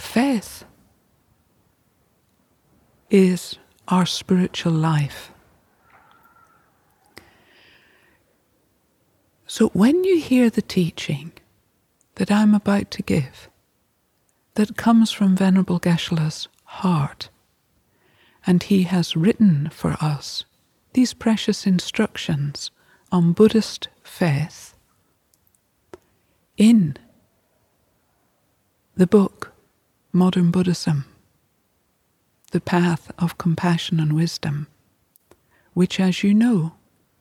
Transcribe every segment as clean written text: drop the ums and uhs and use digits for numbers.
Faith is our spiritual life. So when you hear the teaching that I'm about to give, that comes from Venerable Geshe-la's heart, and he has written for us these precious instructions on Buddhist faith in the book Modern Buddhism, The Path of Compassion and Wisdom, which, as you know,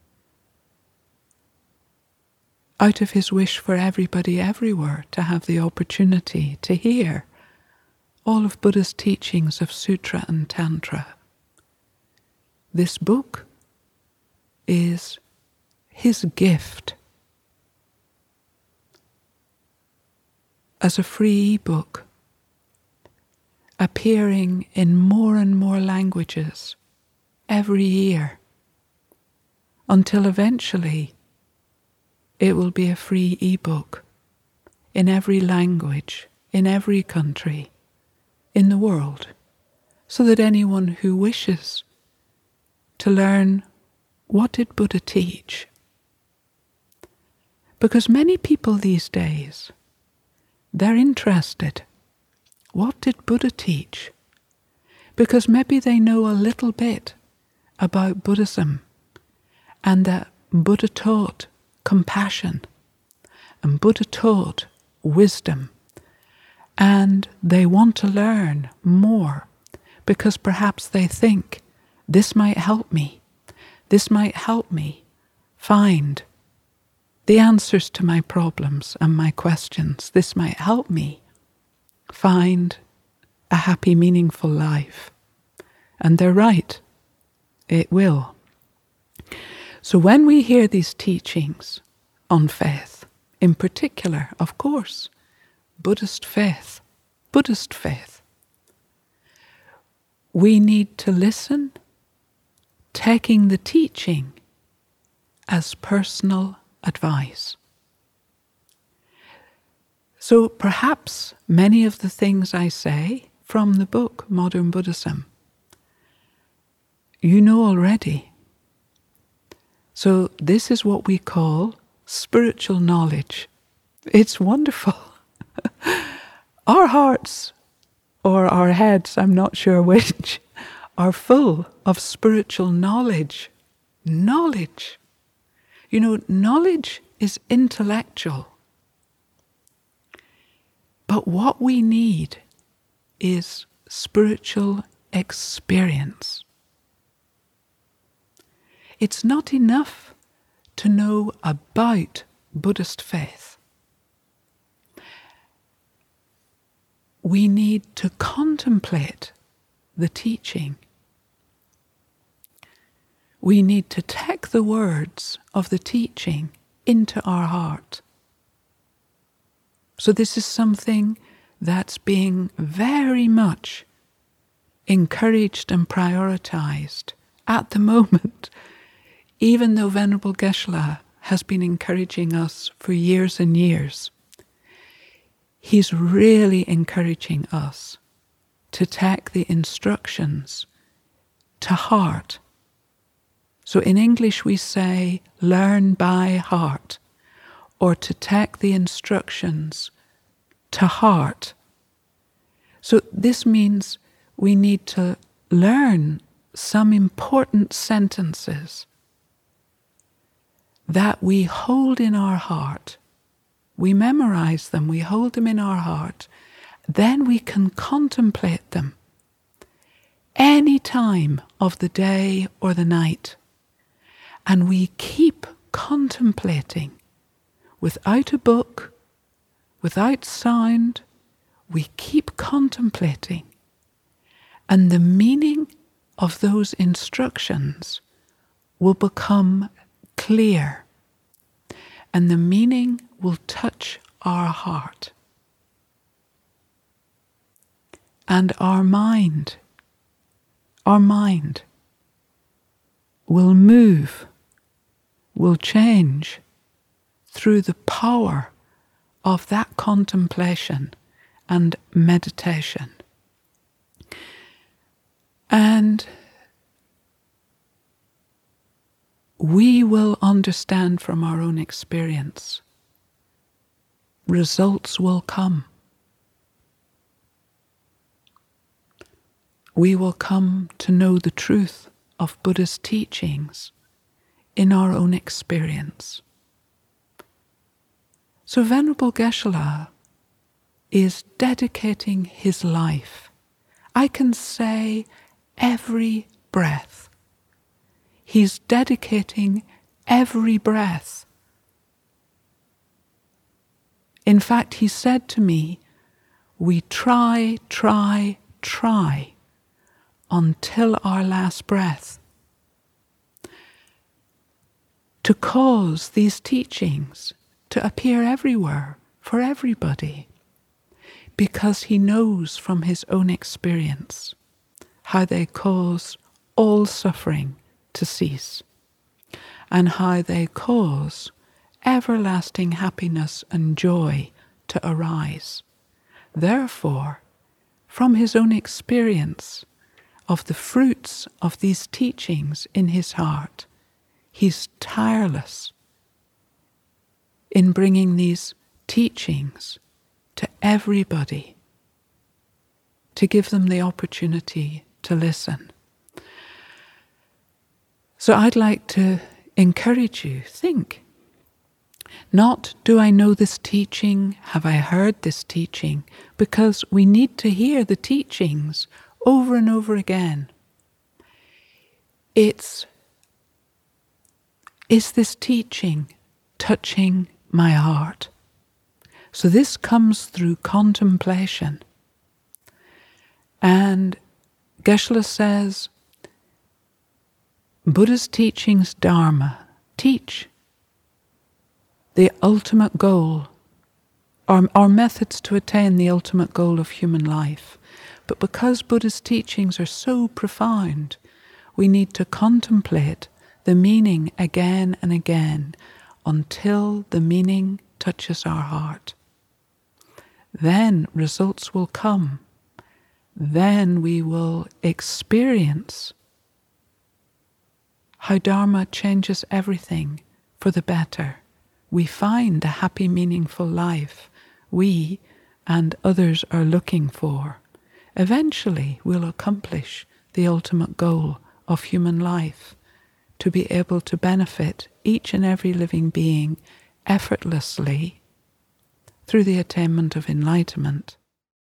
out of his wish for everybody everywhere to have the opportunity to hear all of Buddha's teachings of Sutra and Tantra, this book is his gift as a free ebook, appearing in more and more languages every year, until eventually it will be a free ebook in every language, in every country, in the world, so that anyone who wishes to learn what did Buddha teach. Because many people these days, they're interested. What did Buddha teach? Because maybe they know a little bit about Buddhism, and that Buddha taught compassion, and Buddha taught wisdom, and they want to learn more because perhaps they think, this might help me. This might help me find the answers to my problems and my questions. This might help me find a happy, meaningful life. And they're right. It will. So when we hear these teachings on faith, in particular, of course, Buddhist faith, we need to listen, taking the teaching as personal advice. So perhaps many of the things I say from the book Modern Buddhism, you know already. So this is what we call spiritual knowledge. It's wonderful. Our hearts, or our heads, I'm not sure which, are full of spiritual knowledge. Knowledge. You know, knowledge is intellectual. But what we need is spiritual experience. It's not enough to know about Buddhist faith. We need to contemplate the teaching. We need to take the words of the teaching into our heart. So this is something that's being very much encouraged and prioritized at the moment, even though Venerable Geshe-la has been encouraging us for years and years. He's really encouraging us to take the instructions to heart. So in English we say, learn by heart, or to take the instructions to heart. So this means we need to learn some important sentences that we hold in our heart. We memorize them, we hold them in our heart, then we can contemplate them any time of the day or the night. And we keep contemplating without a book, without sound, we keep contemplating. And the meaning of those instructions will become clear. And the meaning will touch our heart. And our mind will move, will change through the power of that contemplation and meditation. And we will understand from our own experience. Results will come. We will come to know the truth of Buddha's teachings in our own experience. So Venerable Geshe-la is dedicating his life. I can say every breath. He's dedicating every breath. In fact, he said to me, we try until our last breath to cause these teachings to appear everywhere for everybody, because he knows from his own experience how they cause all suffering to cease and how they cause everlasting happiness and joy to arise. Therefore, from his own experience of the fruits of these teachings in his heart, he's tireless in bringing these teachings to everybody, to give them the opportunity to listen. So I'd like to encourage you, think. Not, do I know this teaching? Have I heard this teaching? Because we need to hear the teachings over and over again. Is this teaching touching my heart? So this comes through contemplation. And Geshe-la says, Buddha's teachings, Dharma, teach the ultimate goal, or methods to attain the ultimate goal of human life. But because Buddha's teachings are so profound, we need to contemplate the meaning again and again until the meaning touches our heart. Then results will come. Then we will experience how Dharma changes everything for the better. We find the happy, meaningful life we and others are looking for. Eventually, we'll accomplish the ultimate goal of human life, to be able to benefit each and every living being effortlessly through the attainment of enlightenment